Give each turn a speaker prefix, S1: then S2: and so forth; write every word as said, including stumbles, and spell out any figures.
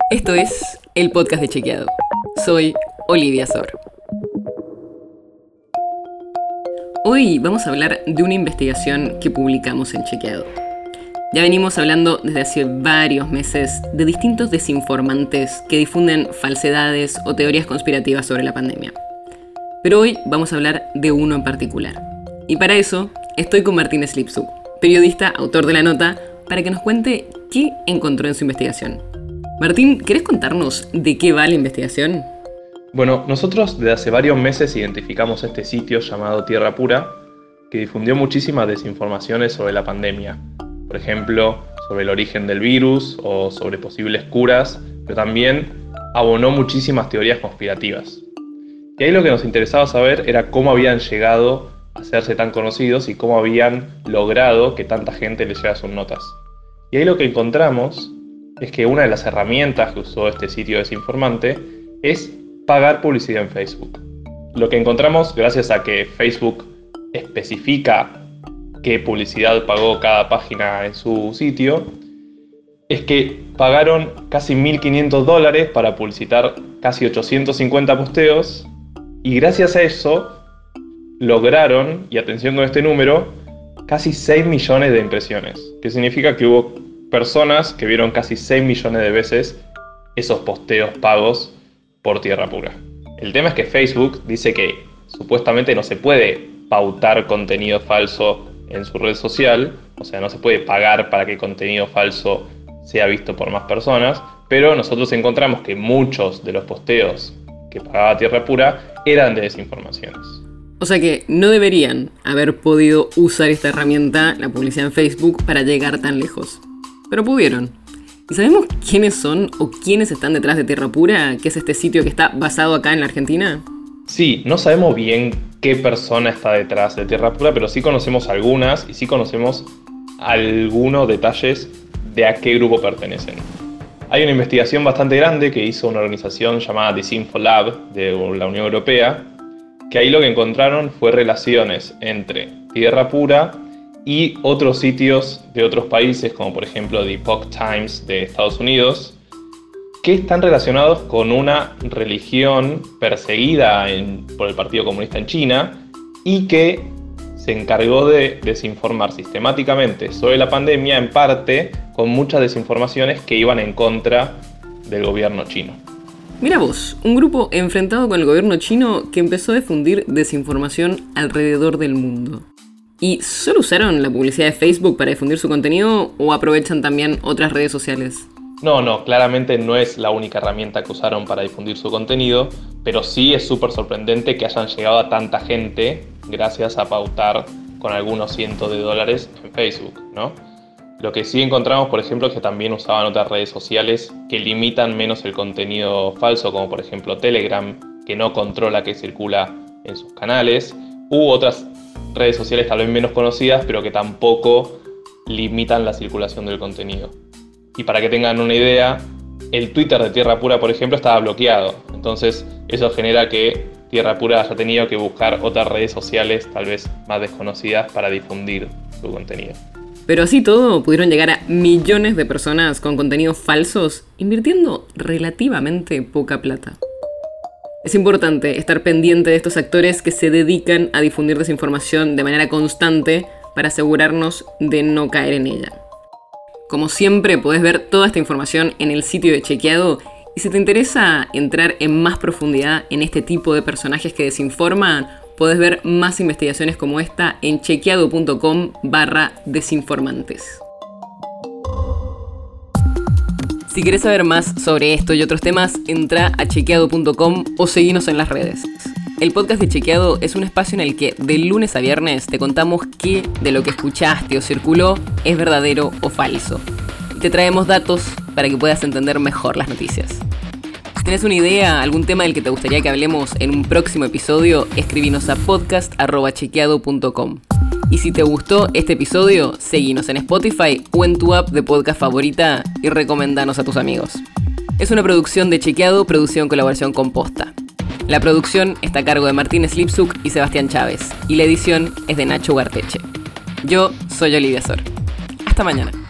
S1: Esto es el podcast de Chequeado. Soy Olivia Sor. Hoy vamos a hablar de una investigación que publicamos en Chequeado. Ya venimos hablando desde hace varios meses de distintos desinformantes que difunden falsedades o teorías conspirativas sobre la pandemia. Pero hoy vamos a hablar de uno en particular. Y para eso estoy con Martín Slipsuk, periodista, autor de la nota, para que nos cuente qué encontró en su investigación. Martín, ¿querés contarnos de qué va la investigación?
S2: Bueno, nosotros desde hace varios meses identificamos este sitio llamado Tierra Pura, que difundió muchísimas desinformaciones sobre la pandemia. Por ejemplo, sobre el origen del virus o sobre posibles curas, pero también abonó muchísimas teorías conspirativas. Y ahí lo que nos interesaba saber era cómo habían llegado a hacerse tan conocidos y cómo habían logrado que tanta gente les llegara sus notas. Y ahí lo que encontramos es que una de las herramientas que usó este sitio desinformante es pagar publicidad en Facebook. Lo que encontramos, gracias a que Facebook especifica qué publicidad pagó cada página en su sitio, es que pagaron casi mil quinientos dólares para publicitar casi ochocientos cincuenta posteos, y gracias a eso lograron, y atención con este número, casi seis millones de impresiones, que significa que hubo personas que vieron casi seis millones de veces esos posteos pagos por Tierra Pura. El tema es que Facebook dice que supuestamente no se puede pautar contenido falso en su red social, o sea, no se puede pagar para que contenido falso sea visto por más personas, pero nosotros encontramos que muchos de los posteos que pagaba Tierra Pura eran de desinformaciones.
S1: O sea que no deberían haber podido usar esta herramienta, la publicidad en Facebook, para llegar tan lejos. Pero pudieron. ¿Y sabemos quiénes son o quiénes están detrás de Tierra Pura, que es este sitio que está basado acá en la Argentina?
S2: Sí, no sabemos bien qué persona está detrás de Tierra Pura, pero sí conocemos algunas y sí conocemos algunos detalles de a qué grupo pertenecen. Hay una investigación bastante grande que hizo una organización llamada Disinfolab de la Unión Europea, que ahí lo que encontraron fue relaciones entre Tierra Pura y otros sitios de otros países, como por ejemplo The Epoch Times de Estados Unidos, que están relacionados con una religión perseguida en, por el Partido Comunista en China y que se encargó de desinformar sistemáticamente sobre la pandemia, en parte con muchas desinformaciones que iban en contra del gobierno chino.
S1: Mira vos, un grupo enfrentado con el gobierno chino que empezó a difundir desinformación alrededor del mundo. ¿Y solo usaron la publicidad de Facebook para difundir su contenido o aprovechan también otras redes sociales?
S2: No, no, claramente no es la única herramienta que usaron para difundir su contenido, pero sí es súper sorprendente que hayan llegado a tanta gente gracias a pautar con algunos cientos de dólares en Facebook, ¿no? Lo que sí encontramos, por ejemplo, es que también usaban otras redes sociales que limitan menos el contenido falso, como por ejemplo Telegram, que no controla qué circula en sus canales, u otras redes sociales tal vez menos conocidas, pero que tampoco limitan la circulación del contenido. Y para que tengan una idea, el Twitter de Tierra Pura, por ejemplo, estaba bloqueado. Entonces eso genera que Tierra Pura haya tenido que buscar otras redes sociales tal vez más desconocidas para difundir su contenido.
S1: Pero así todo, pudieron llegar a millones de personas con contenidos falsos, invirtiendo relativamente poca plata. Es importante estar pendiente de estos actores que se dedican a difundir desinformación de manera constante para asegurarnos de no caer en ella. Como siempre, podés ver toda esta información en el sitio de Chequeado, y si te interesa entrar en más profundidad en este tipo de personajes que desinforman, podés ver más investigaciones como esta en chequeado.com barra desinformantes. Si querés saber más sobre esto y otros temas, entra a chequeado punto com o seguinos en las redes. El podcast de Chequeado es un espacio en el que de lunes a viernes te contamos qué de lo que escuchaste o circuló es verdadero o falso. Y te traemos datos para que puedas entender mejor las noticias. Si tenés una idea, algún tema del que te gustaría que hablemos en un próximo episodio, escribinos a podcast arroba chequeado punto com. Y si te gustó este episodio, seguinos en Spotify o en tu app de podcast favorita y recomendanos a tus amigos. Es una producción de Chequeado, producida en colaboración con Posta. La producción está a cargo de Martín Slipsuk y Sebastián Chávez, y la edición es de Nacho Garteche. Yo soy Olivia Sor. Hasta mañana.